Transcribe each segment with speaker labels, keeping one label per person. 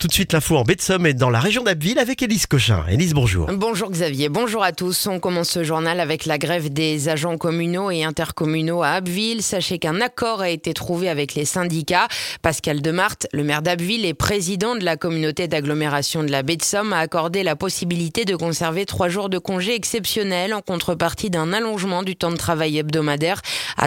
Speaker 1: Tout de suite l'info en baie de Somme et dans la région d'Abbeville avec Élise Cochin. Élise, bonjour.
Speaker 2: Bonjour Xavier, bonjour à tous. On commence ce journal avec la grève des agents communaux et intercommunaux à Abbeville. Sachez qu'un accord a été trouvé avec les syndicats. Pascal Demarthe, le maire d'Abbeville et président de la communauté d'agglomération de la baie de Somme, a accordé la possibilité de conserver 3 jours de congé exceptionnels en contrepartie d'un allongement du temps de travail hebdomadaire à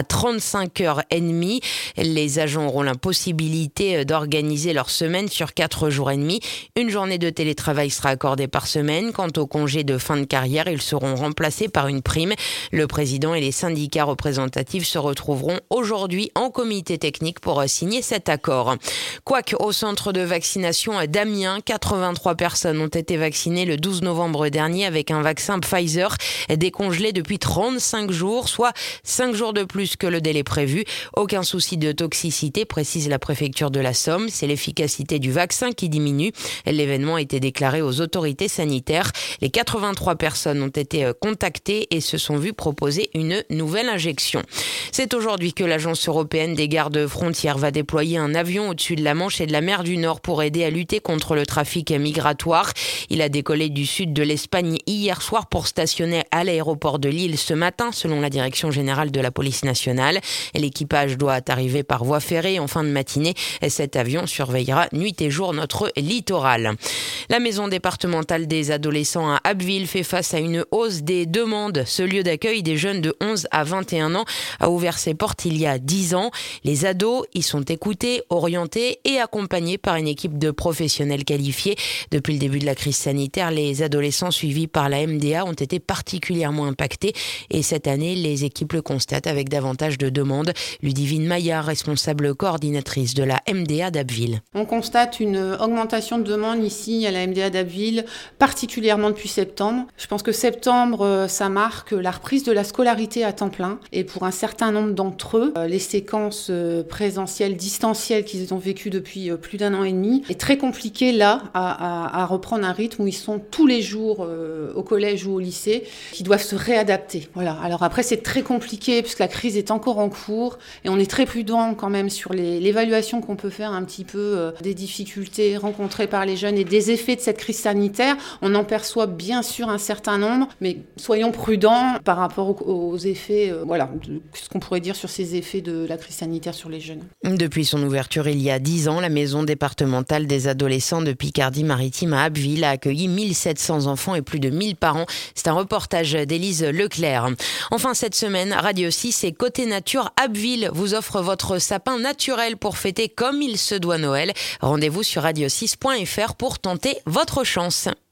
Speaker 2: 35h30. Les agents auront la possibilité d'organiser leur semaine sur 4 jours et demi. Une journée de télétravail sera accordée par semaine. Quant aux congés de fin de carrière, ils seront remplacés par une prime. Le président et les syndicats représentatifs se retrouveront aujourd'hui en comité technique pour signer cet accord. Quoique au centre de vaccination d'Amiens, 83 personnes ont été vaccinées le 12 novembre dernier avec un vaccin Pfizer décongelé depuis 35 jours, soit 5 jours de plus que le délai prévu. Aucun souci de toxicité, précise la préfecture de la Somme. C'est l'efficacité du vaccin qui diminue. L'événement a été déclaré aux autorités sanitaires. Les 83 personnes ont été contactées et se sont vues proposer une nouvelle injection. C'est aujourd'hui que l'Agence européenne des gardes-frontières va déployer un avion au-dessus de la Manche et de la mer du Nord pour aider à lutter contre le trafic migratoire. Il a décollé du sud de l'Espagne hier soir pour stationner à l'aéroport de Lille ce matin, selon la direction générale de la police nationale. L'équipage doit arriver par voie ferrée en fin de matinée. Cet avion surveillera nuit et jour notre littoral. La maison départementale des adolescents à Abbeville fait face à une hausse des demandes. Ce lieu d'accueil des jeunes de 11 à 21 ans a ouvert ses portes il y a 10 ans. Les ados y sont écoutés, orientés et accompagnés par une équipe de professionnels qualifiés. Depuis le début de la crise sanitaire, les adolescents suivis par la MDA ont été particulièrement impactés et cette année, les équipes le constatent avec davantage de demandes. Ludivine Maillard, responsable coordinatrice de la MDA d'Abbeville.
Speaker 3: On constate une augmentation de demandes ici à la MDA d'Abbeville, particulièrement depuis septembre. Je pense que septembre, ça marque la reprise de la scolarité à temps plein. Et pour un certain nombre d'entre eux, les séquences présentielles, distancielles qu'ils ont vécues depuis plus d'1 an et demi, est très compliqué là à reprendre un rythme où ils sont tous les jours au collège ou au lycée, qui doivent se réadapter. Voilà. Alors après, c'est très compliqué puisque la crise est encore en cours et on est très prudent quand même sur l'évaluation qu'on peut faire un petit peu des difficultés rencontrées par les jeunes et des effets de cette crise sanitaire. On en perçoit bien sûr un certain nombre, mais soyons prudents par rapport aux effets, ce qu'on pourrait dire sur ces effets de la crise sanitaire sur les jeunes.
Speaker 2: Depuis son ouverture il y a 10 ans, la maison départementale des adolescents de Picardie-Maritime à Abbeville a accueilli 1700 enfants et plus de 1000 parents. C'est un reportage d'Élise Leclerc. Enfin, cette semaine, Radio 6 et Côté Nature Abbeville vous offre votre sapin naturel pour fêter comme il se doit Noël. Rendez-vous sur radio6.fr pour tenter votre chance.